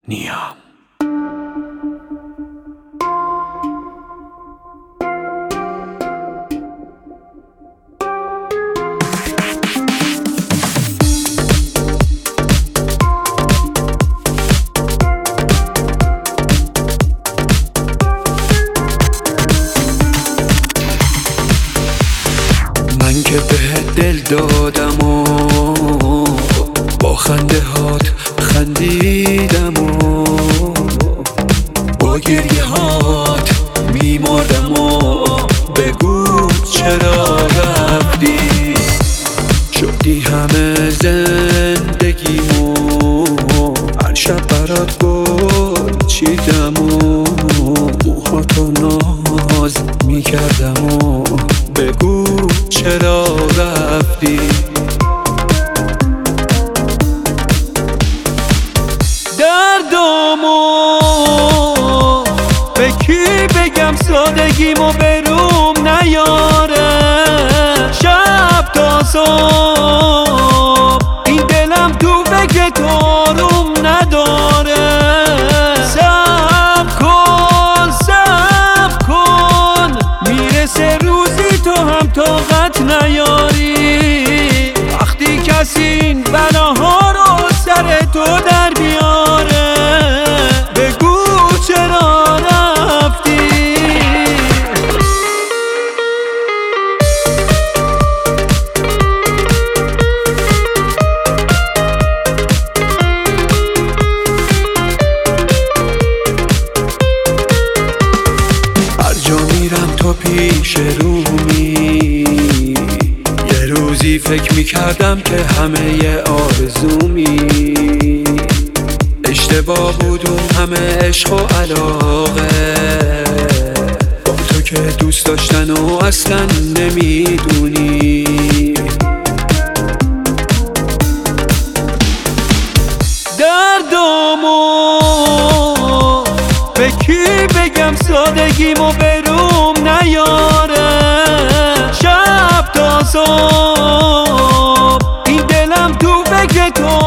نیام. من که بهت دل دادم و با خنده هات خندیدم و با گریه هات میمردم و بگو چرا رفتی. شدی همه زندگیمو، هر شب برات گل چیدم و موهاتو ناز میکردم و بگو چرا رفتی. دردامو به کی بگم، سادگیمو بروم نیاره. شب تا صبح این دلم تو فکر تو آروم نداره. صبر کن میرسه روزی تو هم طاقت نیاری. وقتی کسی این بلاها رو سر تو در بیاره بگو چرا رفتی. هر جا میرم تو پیش رومی، یه روزی فکر میکردم که همه آرزومی. اشتباه بود اون همه عشق و علاقه، با تو که دوست داشتن و اصلا نمیدونی. دردامو به کی بگم، سادگیمو بروم نیاره. شب تا صبح این دلم تو فکر تو